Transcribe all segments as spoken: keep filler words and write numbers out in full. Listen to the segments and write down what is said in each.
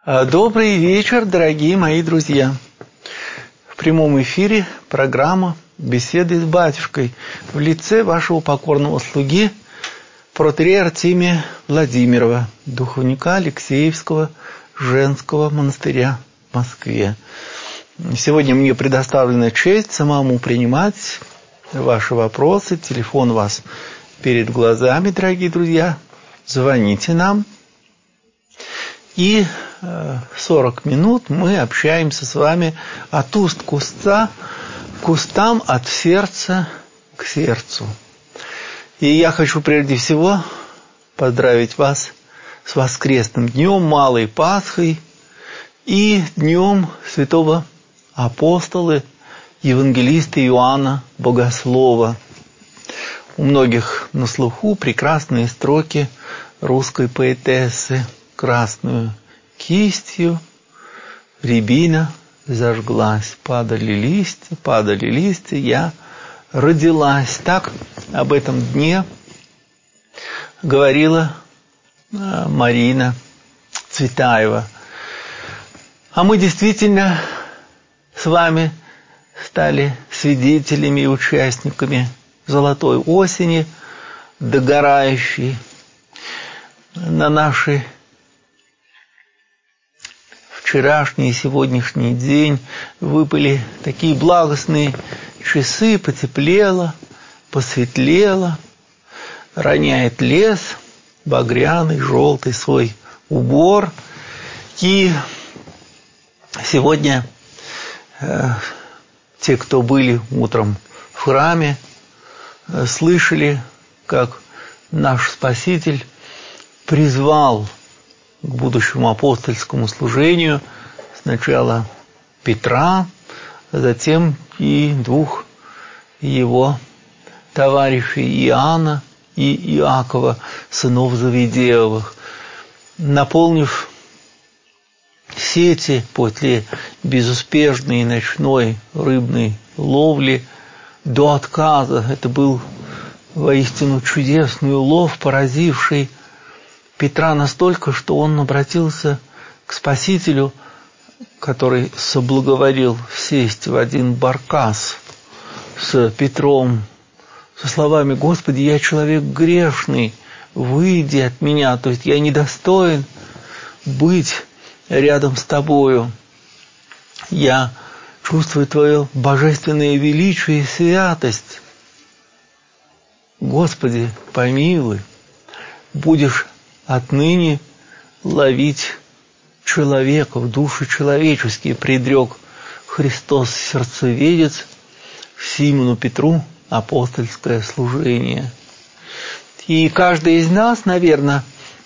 Добрый вечер, дорогие мои друзья. В прямом эфире программа «Беседы с батюшкой» в лице вашего покорного слуги протоиерея Артемия Владимирова, духовника Алексеевского женского монастыря в Москве. Сегодня мне предоставлена честь самому принимать ваши вопросы. Телефон у вас перед глазами, дорогие друзья. Звоните нам. И сорок минут мы общаемся с вами от уст к уста, к устам, от сердца к сердцу. И я хочу прежде всего поздравить вас с воскресным днем, Малой Пасхой и днем святого апостола, евангелиста Иоанна Богослова. У многих на слуху прекрасные строки русской поэтессы: красную кистью рябина зажглась, падали листья, падали листья, я родилась. Так об этом дне говорила Марина Цветаева. А мы действительно с вами стали свидетелями и участниками золотой осени, догорающей. На наши вчерашний и сегодняшний день выпали такие благостные часы, потеплело, посветлело, роняет лес багряный, желтый свой убор. И сегодня э, те, кто были утром в храме, э, слышали, как наш Спаситель призвал к будущему апостольскому служению сначала Петра, а затем и двух его товарищей Иоанна и Иакова, сынов Завидеевых. Наполнив сети после безуспешной ночной рыбной ловли до отказа, это был воистину чудесный улов, поразивший Петра настолько, что он обратился к Спасителю, который соблаговорил сесть в один баркас с Петром, со словами: «Господи, я человек грешный, выйди от меня, то есть я недостоин быть рядом с Тобою. Я чувствую Твое божественное величие и святость. Господи, помилуй, будешь отныне ловить человеков, души человеческие», предрек Христос сердцеведец Симону Петру апостольское служение. И каждый из нас, наверное,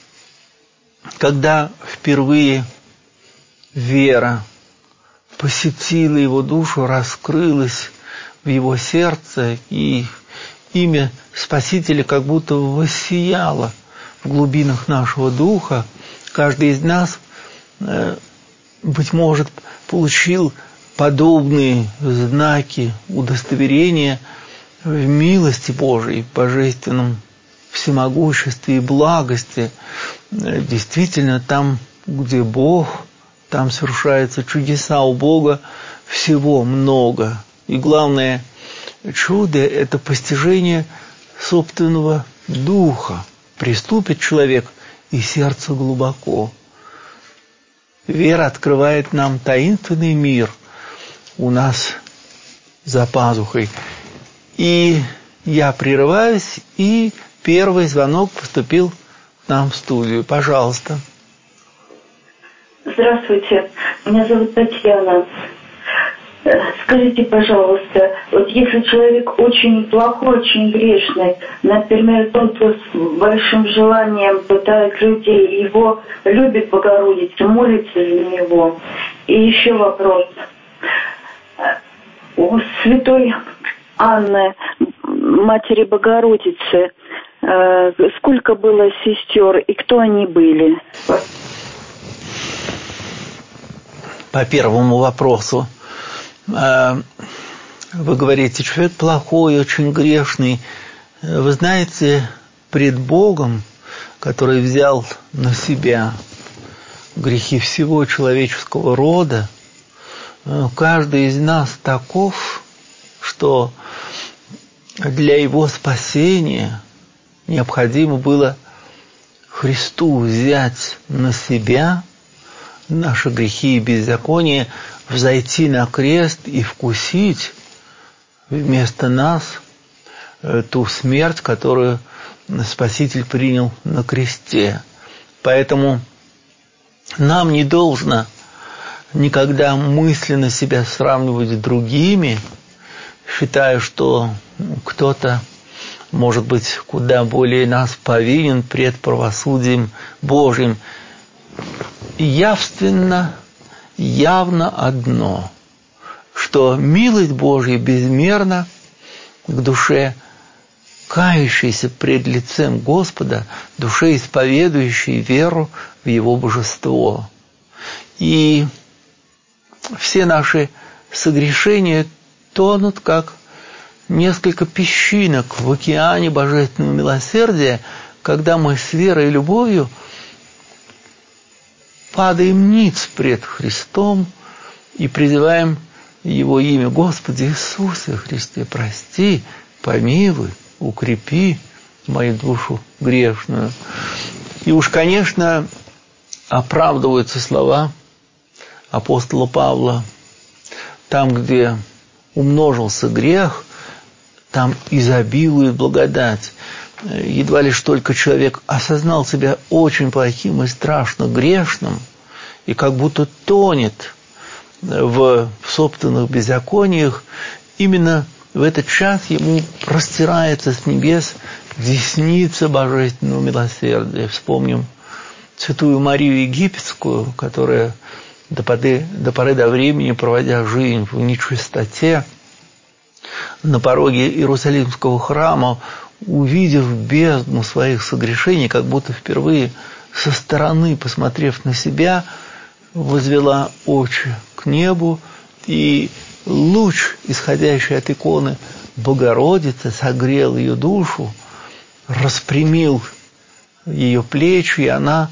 когда впервые вера посетила его душу, раскрылась в его сердце, и имя Спасителя как будто воссияло в глубинах нашего духа, каждый из нас, быть может, получил подобные знаки удостоверения в милости Божией, в божественном всемогуществе и благости. Действительно, там, где Бог, там совершаются чудеса. У Бога всего много. И главное чудо – это постижение собственного духа. Приступит человек, и сердце глубоко. Вера открывает нам таинственный мир у нас за пазухой. И я прерываюсь, и первый звонок поступил к нам в студию. Пожалуйста. Здравствуйте, меня зовут Татьяна. Скажите, пожалуйста, вот если человек очень плохой, очень грешный, например, тот, кто с большим желанием пытает людей, его любит Богородица, молится за него. И еще вопрос. У святой Анны, матери Богородицы, сколько было сестер и кто они были? По первому вопросу. Вы говорите, человек плохой, очень грешный. Вы знаете, пред Богом, который взял на себя грехи всего человеческого рода, каждый из нас таков, что для его спасения необходимо было Христу взять на себя наши грехи и беззакония, взойти на крест и вкусить вместо нас ту смерть, которую Спаситель принял на кресте. Поэтому нам не должно никогда мысленно себя сравнивать с другими, считая, что кто-то может быть куда более нас повинен пред правосудием Божьим. Явственно, явно одно, что милость Божья безмерна к душе, кающейся пред лицем Господа, душе, исповедующей веру в Его божество. И все наши согрешения тонут, как несколько песчинок в океане божественного милосердия, когда мы с верой и любовью падаем ниц пред Христом и призываем Его имя: Господи Иисусе Христе, прости, помилуй, укрепи мою душу грешную. И уж, конечно, оправдываются слова апостола Павла: там, где умножился грех, там изобилует благодать. Едва лишь только человек осознал себя очень плохим и страшно грешным, и как будто тонет в собственных беззакониях, именно в этот час ему простирается с небес десница божественного милосердия. Вспомним святую Марию Египетскую, которая до поры, до поры до времени, проводя жизнь в нечистоте, на пороге Иерусалимского храма, увидев бездну своих согрешений, как будто впервые со стороны, посмотрев на себя, возвела очи к небу, и луч, исходящий от иконы Богородицы, согрел ее душу, распрямил ее плечи, и она,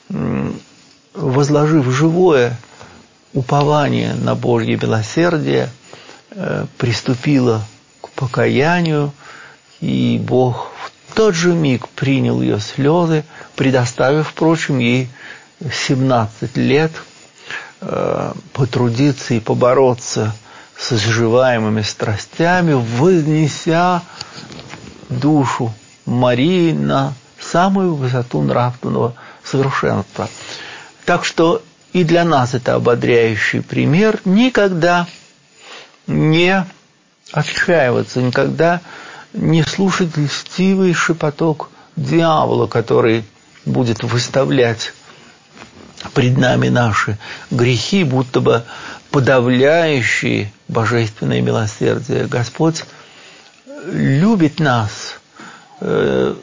возложив живое упование на Божье милосердие, приступила к покаянию, и Бог в тот же миг принял ее слезы, предоставив, впрочем, ей семнадцать лет потрудиться и побороться с изживаемыми страстями, вознеся душу Марии на самую высоту нравственного совершенства. Так что и для нас это ободряющий пример: никогда не отчаиваться, никогда не слушать льстивый шепоток дьявола, который будет выставлять пред нами наши грехи, будто бы подавляющие божественное милосердие. Господь любит нас э,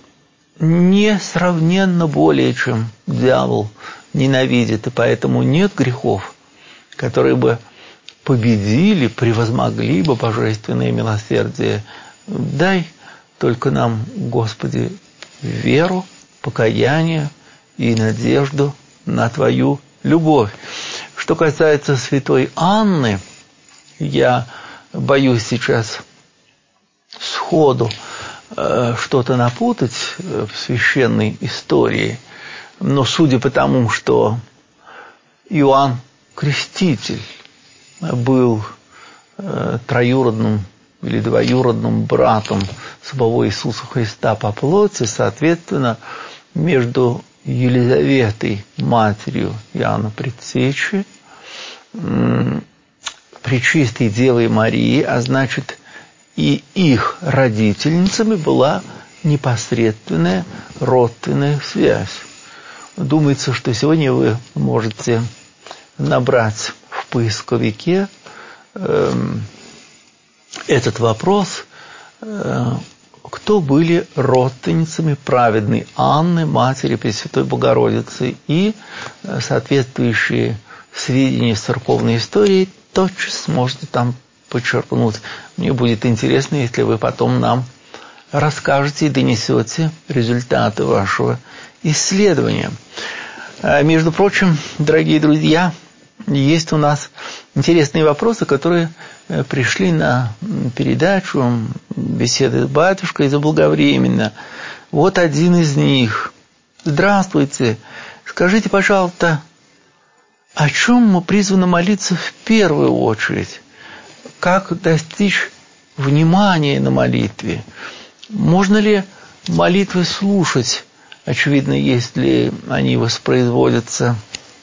несравненно более, чем дьявол ненавидит, и поэтому нет грехов, которые бы победили, превозмогли бы божественное милосердие. Дай только нам, Господи, веру, покаяние и надежду на Твою любовь. Что касается святой Анны, я боюсь сейчас сходу э, что-то напутать в священной истории, но судя по тому, что Иоанн Креститель был э, троюродным или двоюродным братом самого Иисуса Христа по плоти, соответственно, между Елизаветой, матерью Иоанна Предтечи, Пречистой Девой Марии, а значит и их родительницами, была непосредственная родственная связь. Думается, что сегодня вы можете набрать в поисковике э, этот вопрос, э, кто были родственницами праведной Анны, матери Пресвятой Богородицы, и соответствующие сведения из церковной истории тотчас сможете там подчеркнуть. Мне будет интересно, если вы потом нам расскажете и донесете результаты вашего исследования. Между прочим, дорогие друзья, есть у нас интересные вопросы, которые пришли на передачу «Беседы с батюшкой» заблаговременно. Вот один из них. Здравствуйте. Скажите, пожалуйста, о чем мы призваны молиться в первую очередь? Как достичь внимания на молитве? Можно ли молитвы слушать? Очевидно, если они воспроизводятся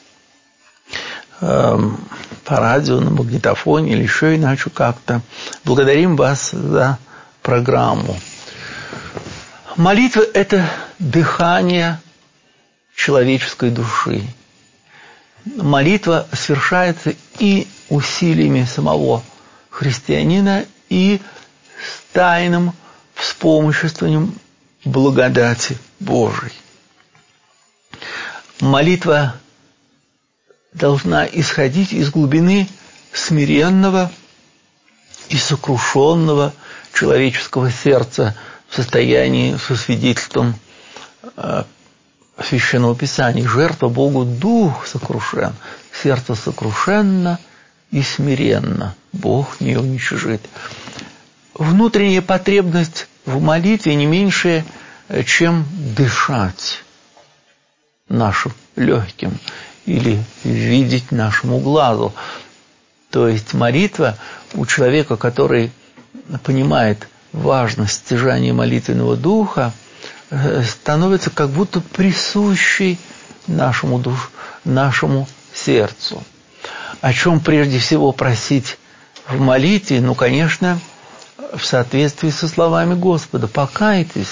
э, по радио, на магнитофоне или еще иначе как-то. Благодарим вас за программу. Молитва – это дыхание человеческой души. Молитва совершается и усилиями самого христианина, и с тайным вспомоществованием благодати Божией. Молитва должна исходить из глубины смиренного и сокрушенного человеческого сердца в состоянии со свидетельством э, Священного Писания. Жертва Богу дух сокрушен, сердце сокрушенно и смиренно. Бог не уничижит. Внутренняя потребность в молитве не меньшее, чем дышать нашим легким или видеть нашему глазу. То есть молитва у человека, который понимает важность стяжания молитвенного духа, становится как будто присущей нашему душу, нашему сердцу. О чем прежде всего просить в молитве? Ну, конечно, в соответствии со словами Господа. Покайтесь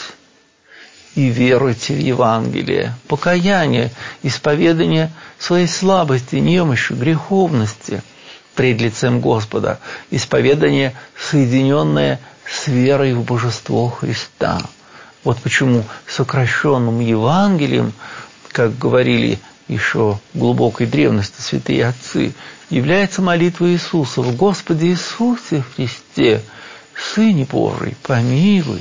и веруйте в Евангелие. Покаяние, исповедание своей слабости, немощи, греховности пред лицем Господа. Исповедание, соединенное с верой в божество Христа. Вот почему сокращенным Евангелием, как говорили еще в глубокой древности святые отцы, является молитва Иисуса: «В Господе Иисусе Христе, Сыне Божий, помилуй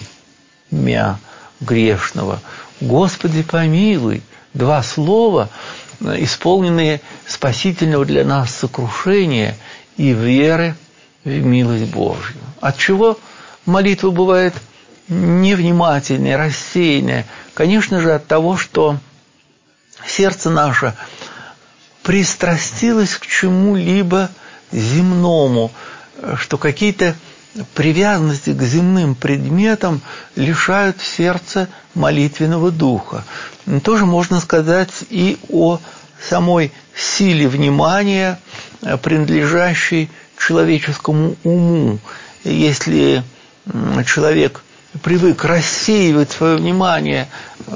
мя грешного». «Господи, помилуй». Два слова, исполненные спасительного для нас сокрушения и веры в милость Божью. От чего молитва бывает невнимательная, рассеянная? Конечно же, от того, что сердце наше пристрастилось к чему-либо земному, что какие-то привязанности к земным предметам лишают сердца молитвенного духа. Тоже можно сказать и о самой силе внимания, принадлежащей человеческому уму. Если человек привык рассеивать свое внимание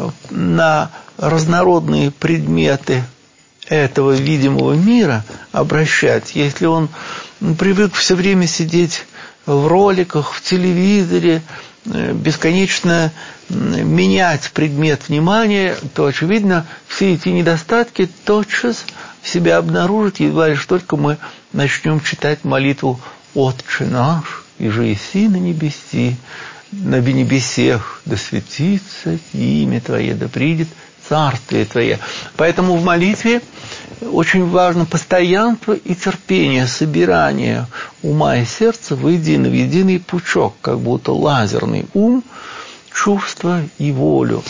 на разнородные предметы этого видимого мира, обращать, если он привык все время сидеть в роликах, в телевизоре, бесконечно менять предмет внимания, то, очевидно, все эти недостатки тотчас в себя обнаружат, едва лишь только мы начнем читать молитву «Отче наш, иже еси на небеси, на небесех, да светится имя Твое, да придет Царствие Твое». Поэтому в молитве очень важно постоянство и терпение, собирание ума и сердца воедино, в единый пучок, как будто лазерный ум, чувство и волю.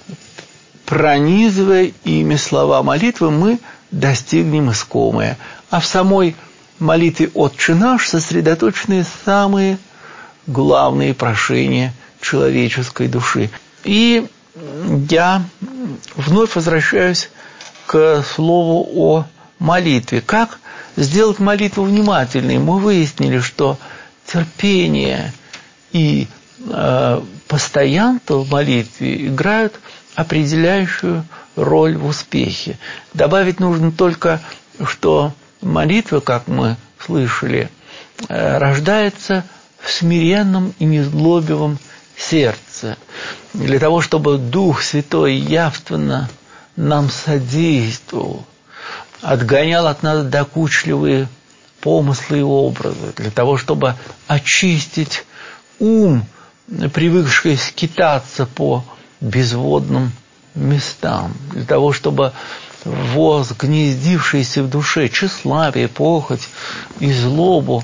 Пронизывая ими слова молитвы, мы достигнем искомое. А в самой молитве «Отче наш» сосредоточены самые главные прошения человеческой души. И я вновь возвращаюсь к слову о молитве. Как сделать молитву внимательной? Мы выяснили, что терпение и э, постоянство в молитве играют определяющую роль в успехе. Добавить нужно только, что молитва, как мы слышали, э, рождается в смиренном и незлобивом сердце. Для того, чтобы Дух Святой явственно нам содействовал, отгонял от нас докучливые помыслы и образы, для того, чтобы очистить ум, привыкший скитаться по безводным местам, для того, чтобы возгнездившиеся в душе тщеславие, похоть и злобу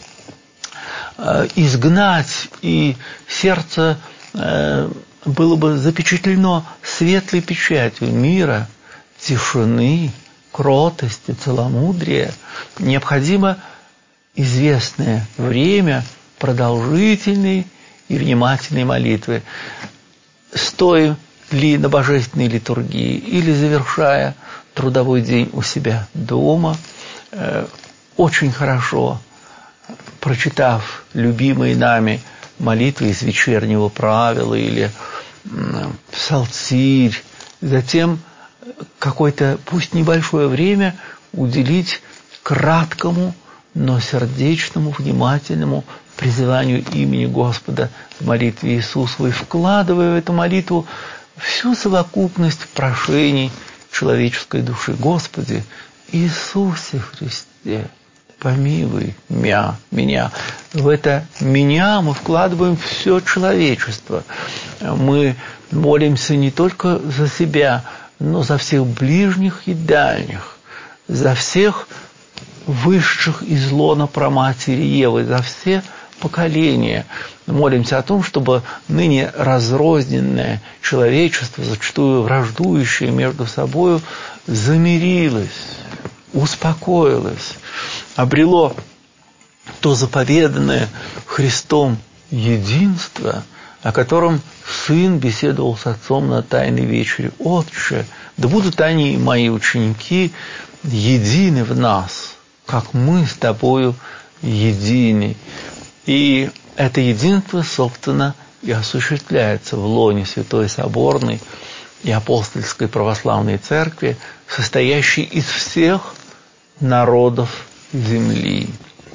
изгнать, и сердце было бы запечатлено светлой печатью мира, тишины, кротости, целомудрия, необходимо известное время продолжительной и внимательной молитвы, стоя ли на божественной литургии или завершая трудовой день у себя дома, очень хорошо, прочитав любимые нами молитвы из вечернего правила или псалтирь, затем какое-то, пусть небольшое время, уделить краткому, но сердечному, внимательному призыванию имени Господа в молитве Иисусовой, вкладывая в эту молитву всю совокупность прошений человеческой души. Господи, Иисусе Христе, помилуй мя, меня. В это меня мы вкладываем все человечество. Мы молимся не только за себя, но за всех ближних и дальних, за всех высших из лона праматери Евы, за все поколения. Молимся о том, чтобы ныне разрозненное человечество, зачастую враждующее между собою, замирилось, успокоилось, обрело то заповеданное Христом единство, о котором Сын беседовал с Отцом на Тайной вечере. «Отче, да будут они, мои ученики, едины в нас, как мы с Тобою едины». И это единство, собственно, и осуществляется в лоне Святой Соборной и Апостольской Православной Церкви, состоящей из всех народов земли.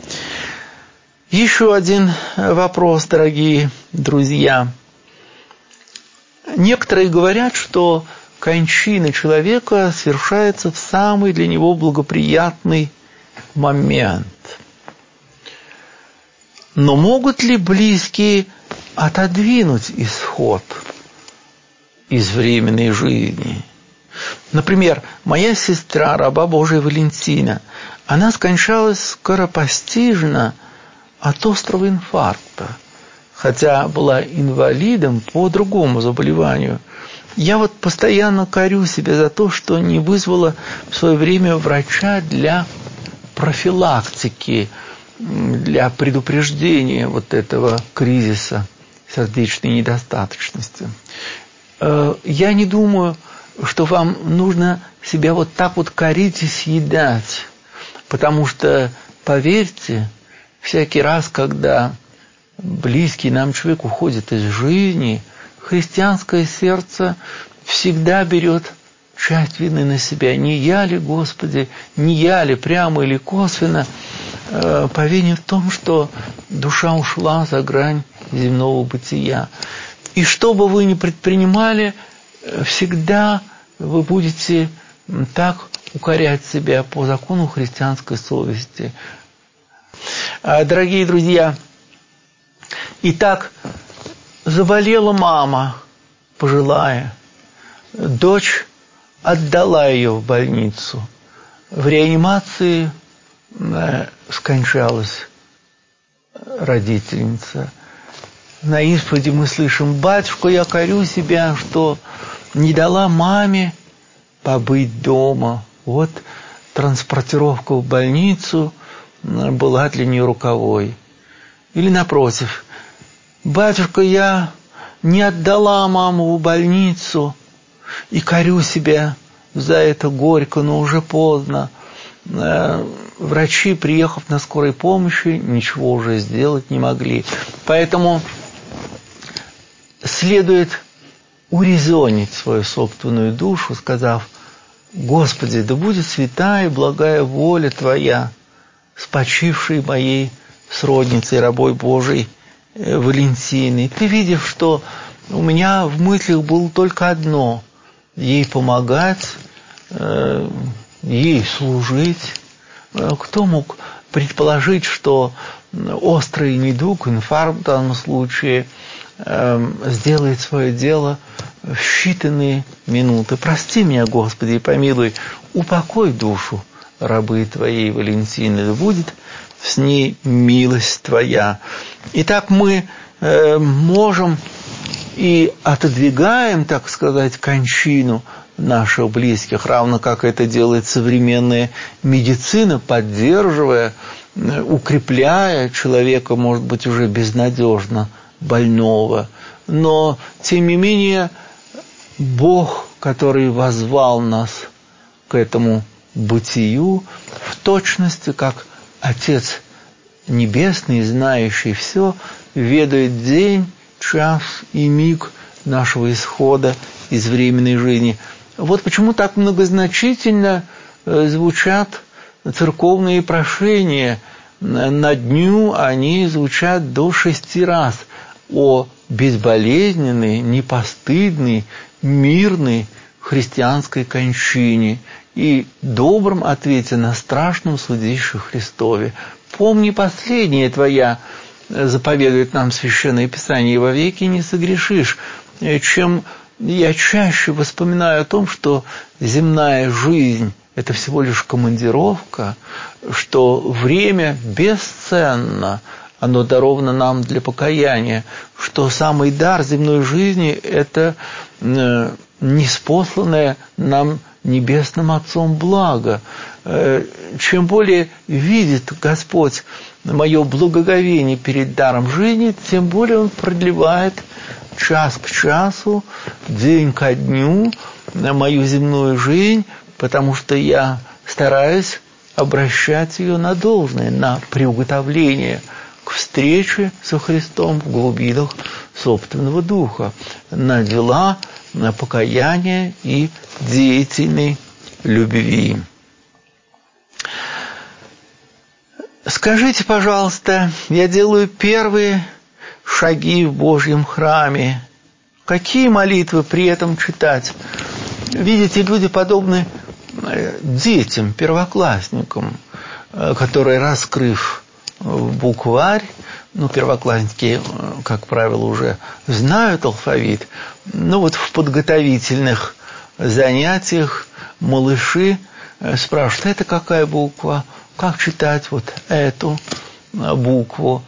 Еще один вопрос, дорогие друзья. Некоторые говорят, что кончина человека совершается в самый для него благоприятный момент. Но могут ли близкие отодвинуть исход из временной жизни? Например, моя сестра, раба Божия Валентина, она скончалась скоропостижно от острого инфаркта, хотя была инвалидом по другому заболеванию. Я вот постоянно корю себя за то, что не вызвала в свое время врача для профилактики, для предупреждения вот этого кризиса сердечной недостаточности. Я не думаю, что вам нужно себя вот так вот корить и съедать, потому что, поверьте, всякий раз, когда близкий нам человек уходит из жизни, христианское сердце всегда берет часть вины на себя. Не я ли, Господи, не я ли, прямо или косвенно, повинен в том, что душа ушла за грань земного бытия. И что бы вы ни предпринимали, всегда вы будете так укорять себя по закону христианской совести. Дорогие друзья, итак, заболела мама пожилая, дочь отдала ее в больницу, в реанимации скончалась родительница. На исповеди мы слышим: «Батюшка, я корю себя, что не дала маме побыть дома». Вот транспортировка в больницу была для нее роковой. Или напротив: «Батюшка, я не отдала маму в больницу и корю себя за это горько, но уже поздно. Врачи, приехав на скорой помощи, ничего уже сделать не могли». Поэтому следует урезонить свою собственную душу, сказав: «Господи, да будет святая и благая воля Твоя с почившей моей сродницей, рабой Божией Валентиной». Ты видишь, что у меня в мыслях было только одно – ей помогать, ей служить. Кто мог предположить, что острый недуг, инфаркт в данном случае, сделает свое дело в считанные минуты. Прости меня, Господи, и помилуй, упокой душу рабы Твоей Валентины, да будет с ней милость Твоя. Итак, мы э, можем и отодвигаем, так сказать, кончину наших близких, равно как это делает современная медицина, поддерживая, укрепляя человека, может быть, уже безнадежно больного. Но, тем не менее, Бог, который воззвал нас к этому бытию, в точности, как Отец Небесный, знающий все, ведает день, час и миг нашего исхода из временной жизни. Вот почему так многозначительно звучат церковные прошения. На дню они звучат до шести раз о безболезненной, непостыдной, мирной христианской кончине и добром ответе на страшном судище Христове. «Помни последнее Твоя», заповедует нам Священное Писание, «и вовеки не согрешишь». Чем я чаще вспоминаю о том, что земная жизнь – это всего лишь командировка, что время бесценно, оно даровано нам для покаяния, что самый дар земной жизни – это ниспосланное нам Небесным Отцом благо. Чем более видит Господь мое благоговение перед даром жизни, тем более Он продлевает час к часу, день ко дню мою земную жизнь, потому что я стараюсь обращать ее на должное, на приуготовление к встрече со Христом в глубинах собственного духа, на дела, на покаяние и деятельной любви. Скажите, пожалуйста, я делаю первые шаги в Божьем храме. Какие молитвы при этом читать? Видите, люди подобны детям, первоклассникам, которые, раскрыв букварь, ну, первоклассники, как правило, уже знают алфавит, но вот в подготовительных занятиях малыши спрашивают, это какая буква, как читать вот эту букву.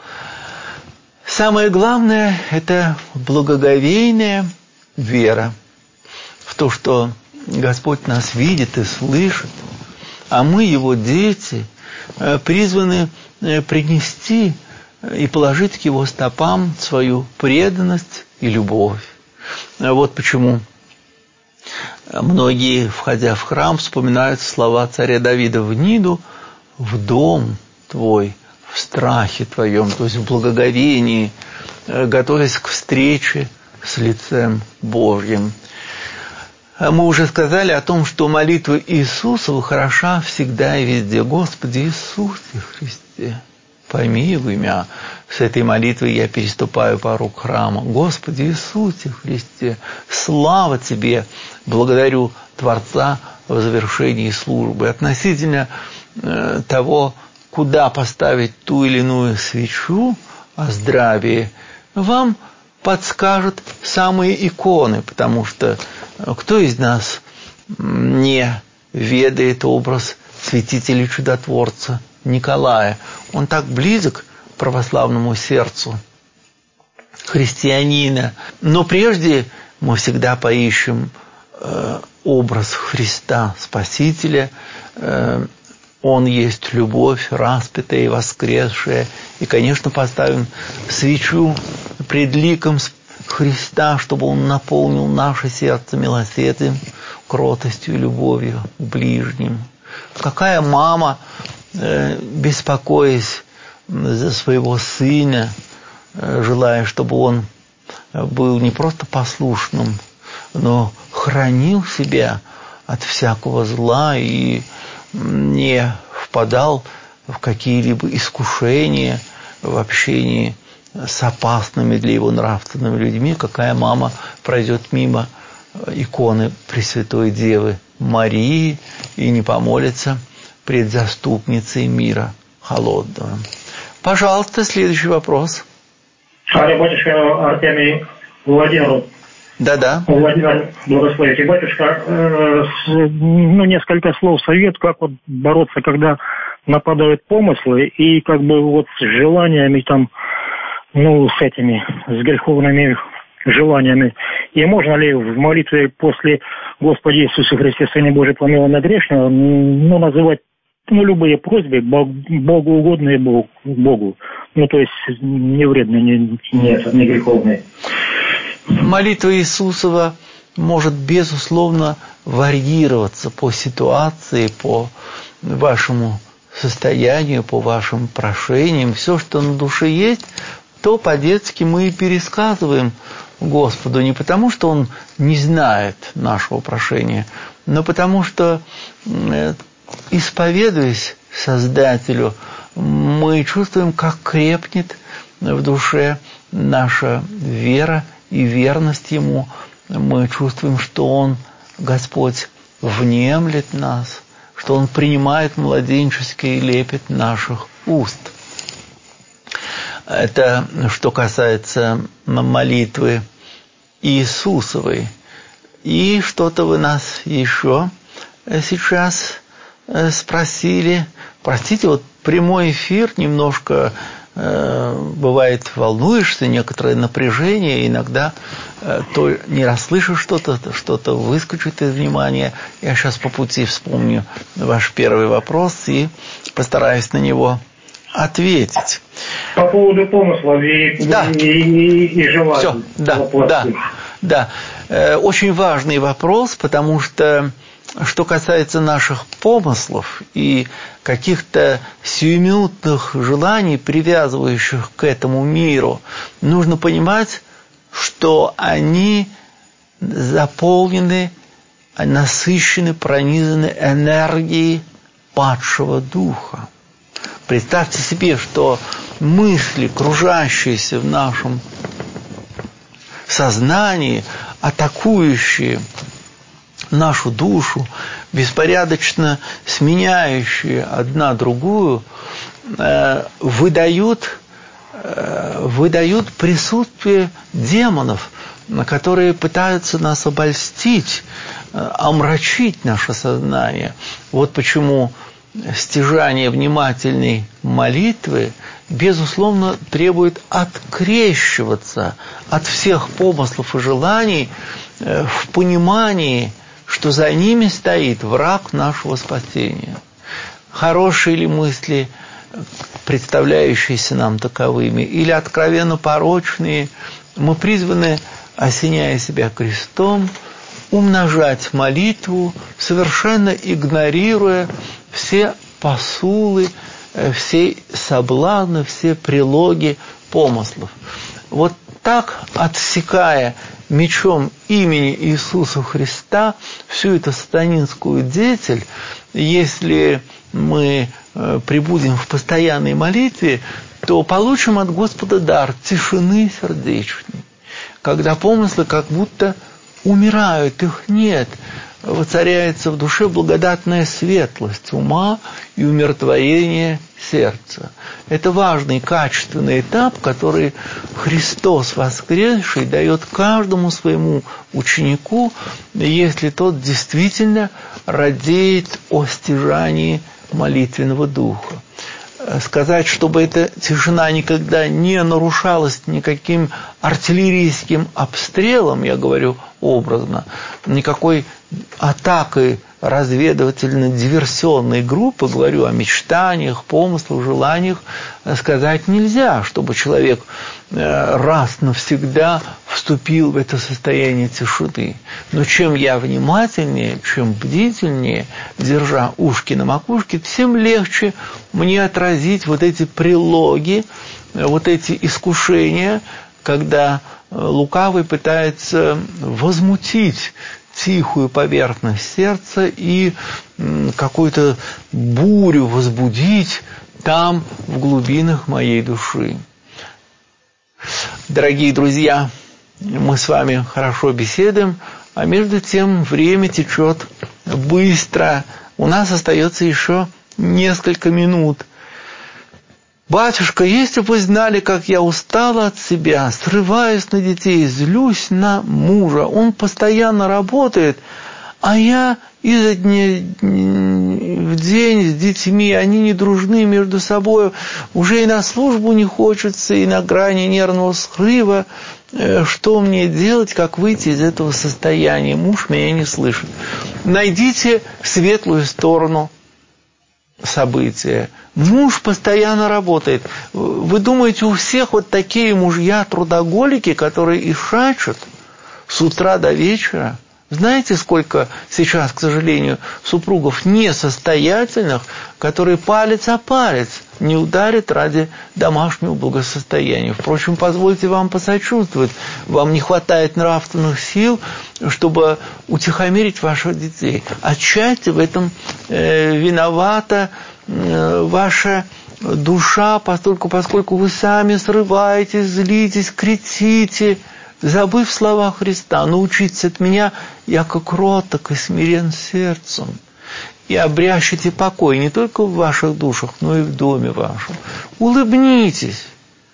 Самое главное – это благоговейная вера в то, что Господь нас видит и слышит, а мы, Его дети, призваны принести и положить к Его стопам свою преданность и любовь. Вот почему многие, входя в храм, вспоминают слова царя Давида: «Вниду в дом Твой, в страхе Твоем», то есть в благоговении, готовясь к встрече с лицем Божьим. Мы уже сказали о том, что молитва Иисусова хороша всегда и везде. «Господи Иисусе Христе, помилуй меня». С этой молитвой я переступаю порог храма. «Господи Иисусе Христе, слава Тебе, благодарю Творца в завершении службы». Относительно э, того, куда поставить ту или иную свечу о здравии, вам подскажут самые иконы, потому что кто из нас не ведает образ святителя-чудотворца Николая? Он так близок к православному сердцу христианина. Но прежде мы всегда поищем э, образ Христа, Спасителя. Э, Он есть любовь, распятая и воскресшая. И, конечно, поставим свечу пред ликом Христа, чтобы Он наполнил наше сердце милосердием, кротостью и любовью к ближним. Какая мама, э, беспокоясь за своего сына, э, желая, чтобы он был не просто послушным, но хранил себя от всякого зла и не впадал в какие-либо искушения в общении с опасными для его нравственными людьми, какая мама пройдет мимо иконы Пресвятой Девы Марии и не помолится пред заступницей мира холодного. Пожалуйста, следующий вопрос. Аня, батюшка Артемий Владимиру. Да-да. Владимир, благословите, батюшка. Ну, несколько слов совет, как вот бороться, когда нападают помыслы и как бы вот с желаниями там, ну, с этими, с греховными желаниями. И можно ли в молитве после Господи Иисусе Христе, Сыне Божий, помилуй меня грешного, ну, называть, ну, любые просьбы, Богу угодные Богу, Богу. Ну, то есть не вредные, не, не, не греховные. Молитва Иисусова может, безусловно, варьироваться по ситуации, по вашему состоянию, по вашим прошениям. Все, что на душе есть, то по-детски мы и пересказываем Господу. Не потому, что Он не знает нашего прошения, но потому, что, исповедуясь Создателю, мы чувствуем, как крепнет в душе наша вера и верность Ему. Мы чувствуем, что Он, Господь, внемлет нас, что Он принимает младенческий лепет наших уст. Это что касается молитвы Иисусовой. И что-то вы нас еще сейчас спросили. Простите, вот прямой эфир немножко э, бывает, волнуешься, некоторое напряжение, иногда э, то не расслышишь что-то, что-то выскочит из внимания. Я сейчас по пути вспомню ваш первый вопрос и постараюсь на него ответить. По поводу помыслов и, да. и, и, и желаний. Все, да, да, да. Э, очень важный вопрос, потому что что касается наших помыслов и каких-то сиюминутных желаний, привязывающих к этому миру, нужно понимать, что они заполнены, насыщены, пронизаны энергией падшего духа. Представьте себе, что мысли, кружащиеся в нашем сознании, атакующие нашу душу, беспорядочно сменяющие одна другую, э, выдают, э, выдают присутствие демонов, которые пытаются нас обольстить, э, омрачить наше сознание. Вот почему стяжание внимательной молитвы, безусловно, требует открещиваться от всех помыслов и желаний э, в понимании, что за ними стоит враг нашего спасения. Хорошие ли мысли, представляющиеся нам таковыми, или откровенно порочные, мы призваны, осеняя себя крестом, умножать молитву, совершенно игнорируя все посулы, все соблазны, все прилоги помыслов. Вот так, отсекая мечом имени Иисуса Христа всю эту сатанинскую деятель, если мы э, пребудем в постоянной молитве, то получим от Господа дар тишины сердечной, когда помыслы как будто умирают, их нет, воцаряется в душе благодатная светлость ума и умиротворение сердца. Это важный, качественный этап, который Христос воскресший дает каждому своему ученику, если тот действительно радеет о стяжании молитвенного духа. Сказать, чтобы эта тишина никогда не нарушалась никаким артиллерийским обстрелом, я говорю образно, никакой атакой разведывательно-диверсионной группы, говорю о мечтаниях, помыслах, желаниях, сказать нельзя, чтобы человек раз навсегда вступил в это состояние тишины. Но чем я внимательнее, чем бдительнее, держа ушки на макушке, тем легче мне отразить вот эти прилоги, вот эти искушения, когда лукавый пытается возмутить тихую поверхность сердца и какую-то бурю возбудить там, в глубинах моей души. Дорогие друзья, мы с вами хорошо беседуем, а между тем время течет быстро. У нас остается еще несколько минут. Батюшка, если бы вы знали, как я устала от себя, срываюсь на детей, злюсь на мужа. Он постоянно работает, а я изо дня в день с детьми, они не дружны между собой, уже и на службу не хочется, и на грани нервного срыва. Что мне делать, как выйти из этого состояния? Муж меня не слышит. Найдите светлую сторону события. Муж постоянно работает. Вы думаете, у всех вот такие мужья-трудоголики, которые и шачут с утра до вечера? Знаете, сколько сейчас, к сожалению, супругов несостоятельных, которые палец о палец не ударят ради домашнего благосостояния? Впрочем, позвольте вам посочувствовать. Вам не хватает нравственных сил, чтобы утихомирить ваших детей. Отчасти в этом э, виновата э, ваша душа, поскольку, поскольку вы сами срываетесь, злитесь, кричите, забыв слова Христа: научитесь от меня, яко кроток и смирен сердцем, и обрящите покой не только в ваших душах, но и в доме вашем. Улыбнитесь.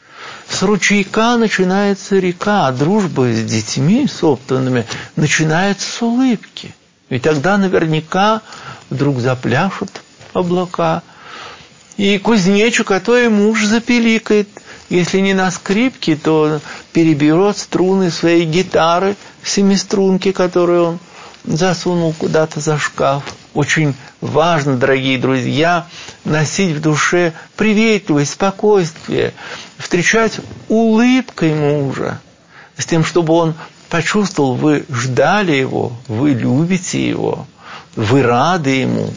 С ручейка начинается река, а дружба с детьми собственными начинается с улыбки. И тогда наверняка вдруг запляшут облака, и кузнечик, а то и муж запеликает. Если не на скрипке, то переберет струны своей гитары, семиструнки, которую он засунул куда-то за шкаф. Очень важно, дорогие друзья, носить в душе приветливость, спокойствие, встречать улыбкой мужа, с тем, чтобы он почувствовал, вы ждали его, вы любите его, вы рады ему.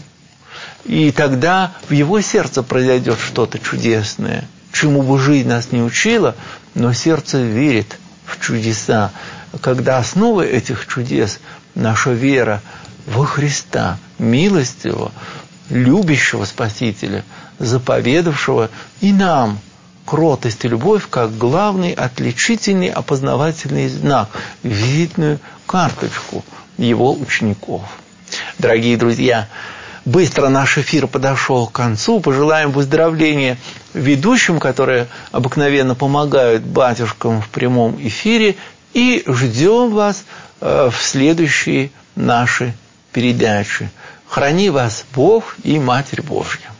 И тогда в его сердце произойдет что-то чудесное, чему бы жизнь нас не учила, но сердце верит в чудеса, когда основой этих чудес наша вера во Христа, милостивого, любящего Спасителя, заповедавшего и нам кротость и любовь как главный отличительный опознавательный знак, визитную карточку его учеников. Дорогие друзья, быстро наш эфир подошел к концу. Пожелаем выздоровления ведущим, которые обыкновенно помогают батюшкам в прямом эфире. И ждем вас в следующие наши передачи. Храни вас Бог и Матерь Божья.